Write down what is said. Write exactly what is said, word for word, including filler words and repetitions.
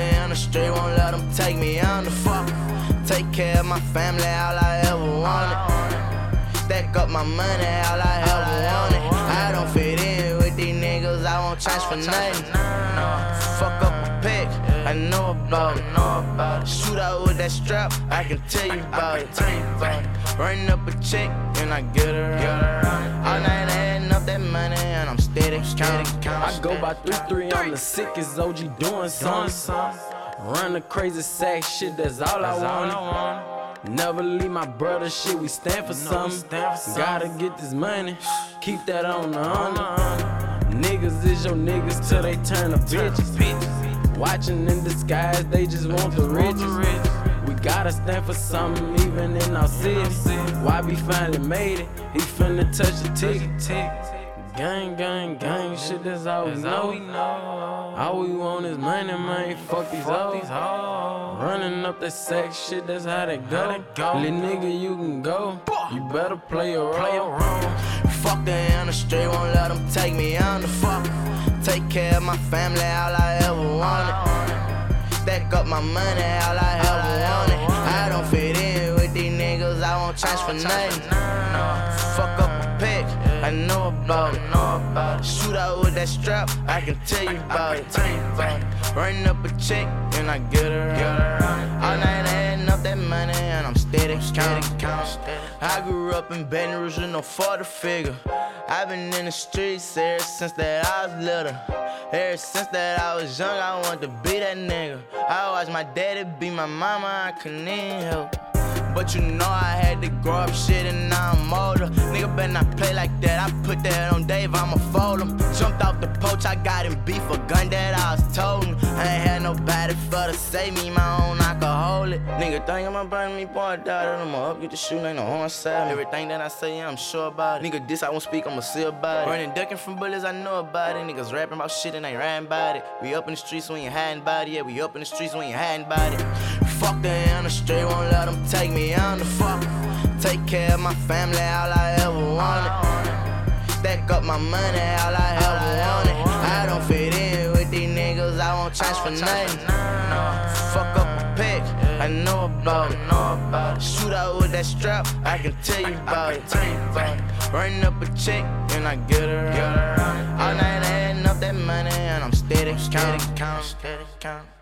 in the street, won't let them take me under. Fuck, take care of my family, all I ever wanted. Stack up my money, all I ever wanted. I don't fit in with these niggas, I won't change for nothing. Fuck up a pick, I know about it. Shoot out with that strap, I can tell you about it. Run up a chick, and I get her out. All night adding up that money, and I'm steady counting. I go by three three, I'm the sickest O G doing something. Run a crazy sack, shit, that's all I want. Never leave my brother, shit, we stand for something. Gotta get this money, keep that on the honor. Niggas is your niggas till they turn to bitches. Watching in disguise, they just want the riches. We gotta stand for something, even in our city. Why we finally made it? He finna touch the ticket. Gang, gang, gang, shit, that's all we know. All we want is money, man, fuck these hoes. Running up that sex shit, that's how they go. Little nigga, you can go, you better play a role. Fuck the in the street, won't let them take me under. Fuck, take care of my family, all I ever wanted. Stack up my money, all I ever wanted. I don't fit in with these niggas, I won't change for nothing. Fuck up a pick, I know about it. Shoot out with that strap, I can tell you about it. Run up a chick, and I get her out. All night adding up that money, and I'm steady counting. I grew up in Baton Rouge with no father figure. I've been in the streets ever since that I was little. Ever since that I was young, I wanted to be that nigga. I watched my daddy beat my mama, I couldn't even help. But you know I had to grow up shit and now I'm older. Nigga better not play like that, I put that on Dave, I'ma fold him. Jumped off the porch, I got him beef for gun that I was told him. I ain't had nobody for to save me, my own, I could hold it. Nigga think I'ma burn me, boy, I died, I'ma up, get the shooting, ain't no horn side. Everything that I say, yeah, I'm sure about it. Nigga, this I won't speak, I'ma see about it. Running, ducking from bullets, I know about it. Niggas rapping about shit and ain't riding about it. We up in the streets, we ain't hiding about it. Yeah, we up in the streets, we ain't hiding about it. Fuck the in the street, won't let them take me under. Fuck, take care of my family, all I ever wanted. Stack up my money, all I ever wanted. I don't fit in with these niggas, I won't change for nothing. Fuck up a pick, I know about it. Shoot out with that strap, I can tell you about it. Run up a chick, and I get her out. All night adding up that money, and I'm steady counting.